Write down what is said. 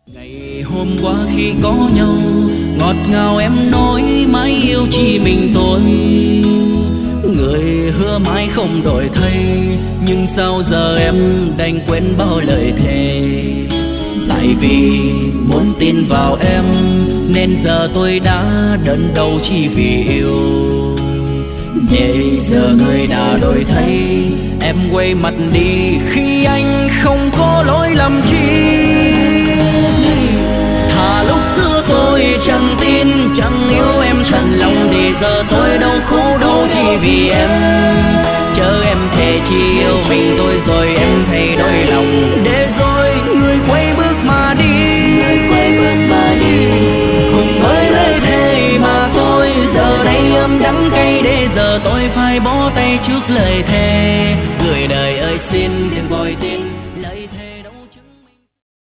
Ngày hôm qua khi có nhau, ngọt ngào em nói mãi yêu chỉ mình tôi. Người hứa mãi không đổi thay, nhưng sao giờ em đành quên bao lời thề. Tại vì muốn tin vào em, nên giờ tôi đã đớn đau chỉ vì yêu. Để giờ người đã đổi thay, em quay mặt đi khi anh không có lỗi lầm chi. Thà lúc xưa tôi chẳng tin, chẳng yêu em thật lòng, thì giờ tôi đau khổ đâu chỉ vì em. Chớ em thề chỉ yêu mình tôi rồi em thay đổi lòng, để rồi người quay bước mà đi. Cùng với lời thề mà thôi, giờ đây ấm đắng cay, để giờ tôi phải bó tay trước lời